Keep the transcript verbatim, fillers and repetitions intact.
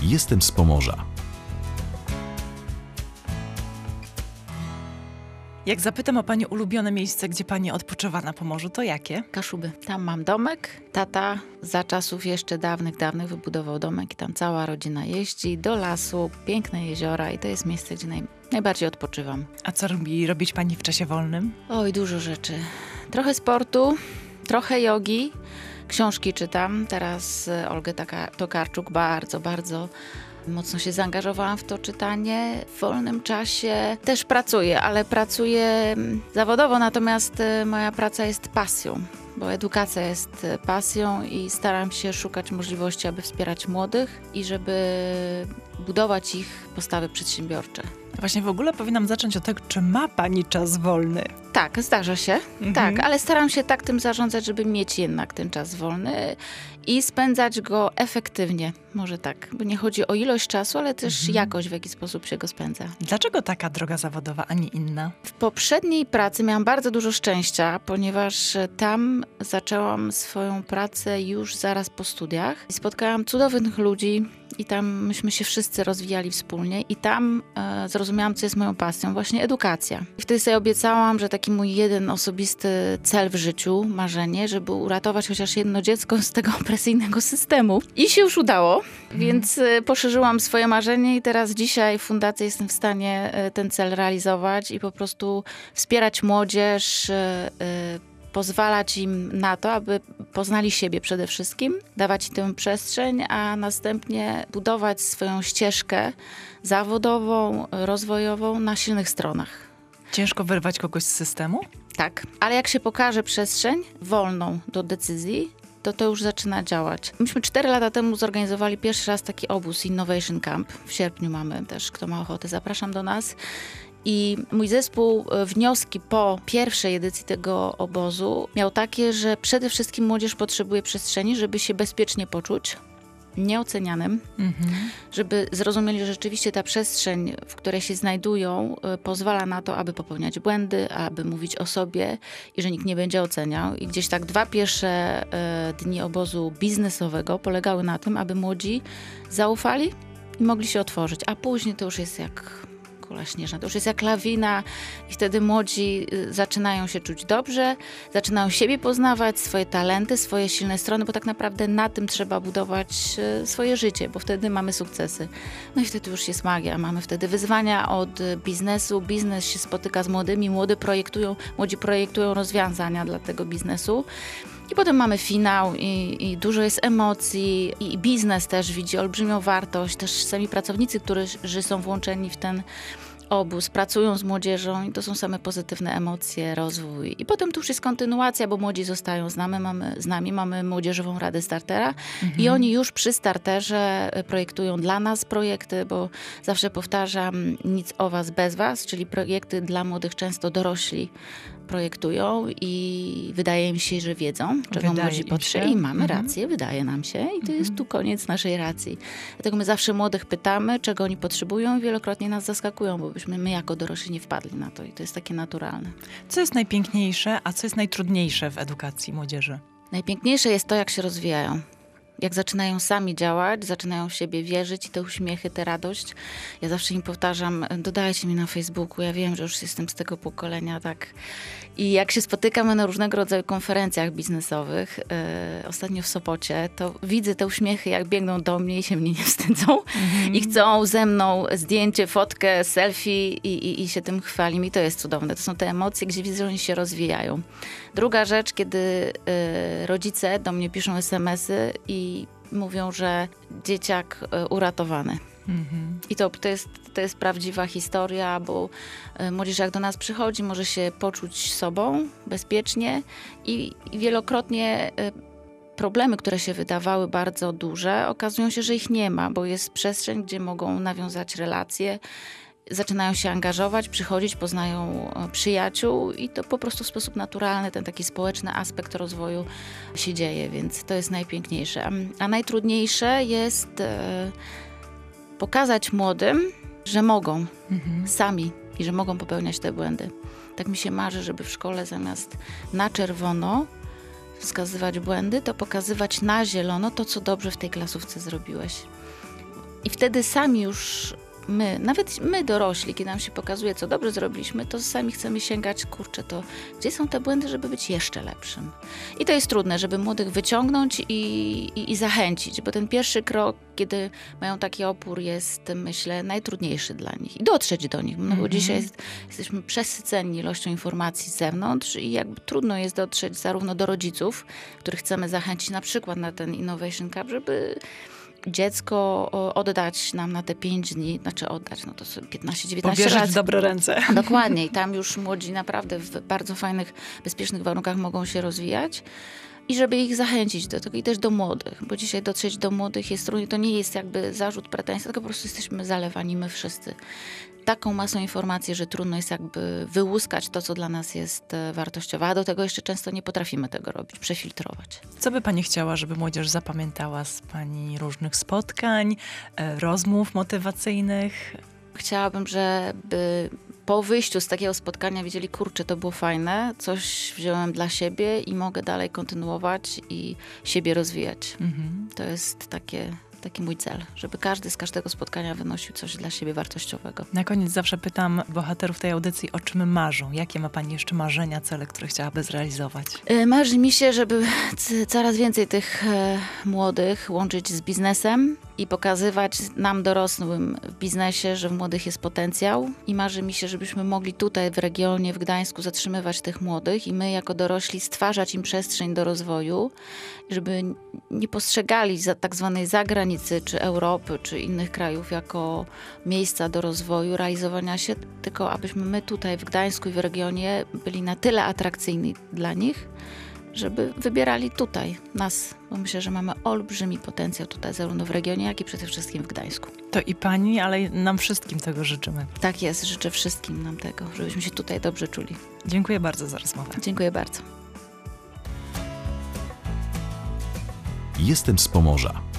Jestem z Pomorza. Jak zapytam o pani ulubione miejsce, gdzie pani odpoczywa na Pomorzu, to jakie? Kaszuby. Tam mam domek. Tata za czasów jeszcze dawnych, dawnych wybudował domek i tam cała rodzina jeździ do lasu, piękne jeziora i to jest miejsce, gdzie naj, najbardziej odpoczywam. A co lubi robić pani w czasie wolnym? Oj, dużo rzeczy. Trochę sportu, trochę jogi, książki czytam. Teraz Olgę Tokarczuk bardzo, bardzo mocno się zaangażowałam w to czytanie. W wolnym czasie też pracuję, ale pracuję zawodowo, natomiast moja praca jest pasją, bo edukacja jest pasją i staram się szukać możliwości, aby wspierać młodych i żeby budować ich postawy przedsiębiorcze. Właśnie w ogóle powinnam zacząć od tego, czy ma pani czas wolny? Tak, zdarza się, mhm. tak, ale staram się tak tym zarządzać, żeby mieć jednak ten czas wolny i spędzać go efektywnie, może tak, bo nie chodzi o ilość czasu, ale też mhm. jakość, w jaki sposób się go spędza. Dlaczego taka droga zawodowa, a nie inna? W poprzedniej pracy miałam bardzo dużo szczęścia, ponieważ tam zaczęłam swoją pracę już zaraz po studiach i spotkałam cudownych ludzi i tam myśmy się wszyscy rozwijali wspólnie i tam e, zrozumiałam, co jest moją pasją, właśnie edukacja. I wtedy sobie obiecałam, że taki mój jeden osobisty cel w życiu, marzenie, żeby uratować chociaż jedno dziecko z tego opresyjnego systemu. I się już udało, hmm. więc e, poszerzyłam swoje marzenie i teraz dzisiaj w fundacji jestem w stanie e, ten cel realizować i po prostu wspierać młodzież, e, e, pozwalać im na to, aby poznali siebie przede wszystkim, dawać im tę przestrzeń, a następnie budować swoją ścieżkę zawodową, rozwojową na silnych stronach. Ciężko wyrwać kogoś z systemu? Tak, ale jak się pokaże przestrzeń wolną do decyzji, to to już zaczyna działać. Myśmy cztery lata temu zorganizowali pierwszy raz taki obóz Innovation Camp. W sierpniu mamy też, kto ma ochotę, zapraszam do nas. I mój zespół wnioski po pierwszej edycji tego obozu miał takie, że przede wszystkim młodzież potrzebuje przestrzeni, żeby się bezpiecznie poczuć, nieocenianym, mhm. żeby zrozumieli, że rzeczywiście ta przestrzeń, w której się znajdują, pozwala na to, aby popełniać błędy, aby mówić o sobie i że nikt nie będzie oceniał. I gdzieś tak dwa pierwsze e, dni obozu biznesowego polegały na tym, aby młodzi zaufali i mogli się otworzyć, a później to już jest jak kula śnieżna. To już jest jak lawina i wtedy młodzi zaczynają się czuć dobrze, zaczynają siebie poznawać, swoje talenty, swoje silne strony, bo tak naprawdę na tym trzeba budować swoje życie, bo wtedy mamy sukcesy. No i wtedy już jest magia. Mamy wtedy wyzwania od biznesu. Biznes się spotyka z młodymi, młody projektują, młodzi projektują rozwiązania dla tego biznesu. I potem mamy finał i, i dużo jest emocji i, i biznes też widzi olbrzymią wartość. Też sami pracownicy, którzy są włączeni w ten obóz, pracują z młodzieżą i to są same pozytywne emocje, rozwój. I potem tu już jest kontynuacja, bo młodzi zostają z nami, mamy, z nami, mamy Młodzieżową Radę Startera mhm. i oni już przy starterze projektują dla nas projekty, bo zawsze powtarzam, nic o was bez was, czyli projekty dla młodych często dorośli projektują i wydaje mi się, że wiedzą, czego wydaje młodzi potrzebują i mamy mhm. rację, wydaje nam się i to mhm. jest tu koniec naszej racji. Dlatego my zawsze młodych pytamy, czego oni potrzebują i wielokrotnie nas zaskakują, bo byśmy my jako dorośli nie wpadli na to i to jest takie naturalne. Co jest najpiękniejsze, a co jest najtrudniejsze w edukacji młodzieży? Najpiękniejsze jest to, jak się rozwijają. Jak zaczynają sami działać, zaczynają w siebie wierzyć i te uśmiechy, tę radość. Ja zawsze im powtarzam, dodajcie mi na Facebooku, ja wiem, że już jestem z tego pokolenia, tak. I jak się spotykamy na różnego rodzaju konferencjach biznesowych, yy, ostatnio w Sopocie, to widzę te uśmiechy, jak biegną do mnie i się mnie nie wstydzą. Mm-hmm. I chcą ze mną zdjęcie, fotkę, selfie i, i, i się tym chwali. I to jest cudowne. To są te emocje, gdzie widzę, że oni się rozwijają. Druga rzecz, kiedy y, rodzice do mnie piszą es em esy i mówią, że dzieciak y, uratowany. Mm-hmm. I to, to, jest, to jest prawdziwa historia, bo y, młodzież jak do nas przychodzi, może się poczuć sobą bezpiecznie i, i wielokrotnie y, problemy, które się wydawały bardzo duże, okazują się, że ich nie ma, bo jest przestrzeń, gdzie mogą nawiązać relacje, zaczynają się angażować, przychodzić, poznają przyjaciół i to po prostu w sposób naturalny, ten taki społeczny aspekt rozwoju się dzieje, więc to jest najpiękniejsze. A, a najtrudniejsze jest e, pokazać młodym, że mogą mhm. sami i że mogą popełniać te błędy. Tak mi się marzy, żeby w szkole zamiast na czerwono wskazywać błędy, to pokazywać na zielono to, co dobrze w tej klasówce zrobiłeś. I wtedy sami już my, nawet my dorośli, kiedy nam się pokazuje, co dobrze zrobiliśmy, to sami chcemy sięgać, kurczę, to gdzie są te błędy, żeby być jeszcze lepszym? I to jest trudne, żeby młodych wyciągnąć i, i, i zachęcić, bo ten pierwszy krok, kiedy mają taki opór, jest, myślę, najtrudniejszy dla nich. I dotrzeć do nich, no bo mm-hmm. dzisiaj jest, jesteśmy przesyceni ilością informacji z zewnątrz i jakby trudno jest dotrzeć zarówno do rodziców, których chcemy zachęcić na przykład na ten Innovation Cup, żeby dziecko oddać nam na te pięć dni, znaczy oddać, no to sobie piętnaście dziewiętnaście Powierzyć lat. w dobre ręce. Dokładnie. I tam już młodzi naprawdę w bardzo fajnych, bezpiecznych warunkach mogą się rozwijać. I żeby ich zachęcić do tego i też do młodych, bo dzisiaj dotrzeć do młodych jest trudno. To nie jest jakby zarzut, pretensja, tylko po prostu jesteśmy zalewani my wszyscy taką masą informacji, że trudno jest jakby wyłuskać to, co dla nas jest wartościowe, a do tego jeszcze często nie potrafimy tego robić, przefiltrować. Co by pani chciała, żeby młodzież zapamiętała z pani różnych spotkań, rozmów motywacyjnych? Chciałabym, żeby po wyjściu z takiego spotkania wiedzieli, kurczę, to było fajne, coś wziąłem dla siebie i mogę dalej kontynuować i siebie rozwijać. Mhm. To jest takie... taki mój cel, żeby każdy z każdego spotkania wynosił coś dla siebie wartościowego. Na koniec zawsze pytam bohaterów tej audycji, o czym marzą. Jakie ma pani jeszcze marzenia, cele, które chciałaby zrealizować? Marzy mi się, żeby c- coraz więcej tych e, młodych łączyć z biznesem i pokazywać nam dorosłym w biznesie, że w młodych jest potencjał. I marzy mi się, żebyśmy mogli tutaj w regionie, w Gdańsku zatrzymywać tych młodych i my jako dorośli stwarzać im przestrzeń do rozwoju, żeby nie postrzegali za tak zwanej zagranicy, czy Europy, czy innych krajów jako miejsca do rozwoju, realizowania się, tylko abyśmy my tutaj w Gdańsku i w regionie byli na tyle atrakcyjni dla nich, żeby wybierali tutaj nas, bo myślę, że mamy olbrzymi potencjał tutaj, zarówno w regionie, jak i przede wszystkim w Gdańsku. To i pani, ale nam wszystkim tego życzymy. Tak jest, życzę wszystkim nam tego, żebyśmy się tutaj dobrze czuli. Dziękuję bardzo za rozmowę. Dziękuję bardzo. Jestem z Pomorza.